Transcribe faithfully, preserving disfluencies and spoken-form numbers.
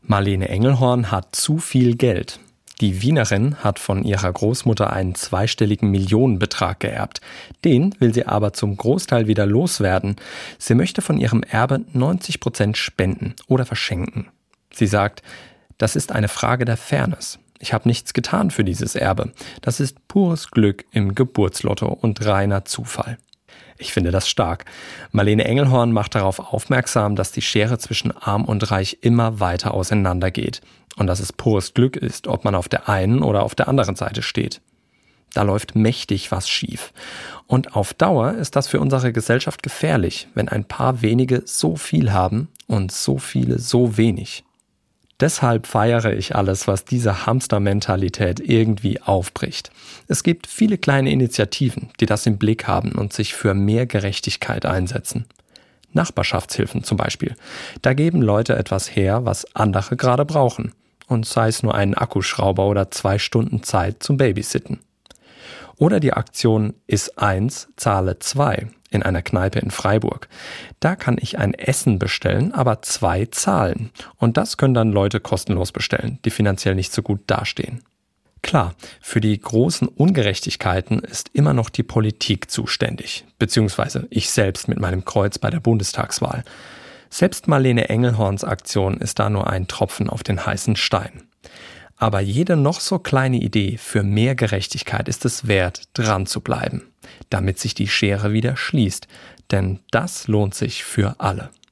Marlene Engelhorn hat zu viel Geld. Die Wienerin hat von ihrer Großmutter einen zweistelligen Millionenbetrag geerbt. Den will sie aber zum Großteil wieder loswerden. Sie möchte von ihrem Erbe neunzig Prozent spenden oder verschenken. Sie sagt, das ist eine Frage der Fairness. Ich habe nichts getan für dieses Erbe. Das ist pures Glück im Geburtslotto und reiner Zufall. Ich finde das stark. Marlene Engelhorn macht darauf aufmerksam, dass die Schere zwischen Arm und Reich immer weiter auseinandergeht und dass es pures Glück ist, ob man auf der einen oder auf der anderen Seite steht. Da läuft mächtig was schief. Und auf Dauer ist das für unsere Gesellschaft gefährlich, wenn ein paar wenige so viel haben und so viele so wenig. Deshalb feiere ich alles, was diese Hamstermentalität irgendwie aufbricht. Es gibt viele kleine Initiativen, die das im Blick haben und sich für mehr Gerechtigkeit einsetzen. Nachbarschaftshilfen zum Beispiel. Da geben Leute etwas her, was andere gerade brauchen. Und sei es nur einen Akkuschrauber oder zwei Stunden Zeit zum Babysitten. Oder die Aktion Iss eins, zahle zwei in einer Kneipe in Freiburg. Da kann ich ein Essen bestellen, aber zwei zahlen. Und das können dann Leute kostenlos bestellen, die finanziell nicht so gut dastehen. Klar, für die großen Ungerechtigkeiten ist immer noch die Politik zuständig, beziehungsweise ich selbst mit meinem Kreuz bei der Bundestagswahl. Selbst Marlene Engelhorns Aktion ist da nur ein Tropfen auf den heißen Stein. Aber jede noch so kleine Idee für mehr Gerechtigkeit ist es wert, dran zu bleiben, damit sich die Schere wieder schließt. Denn das lohnt sich für alle.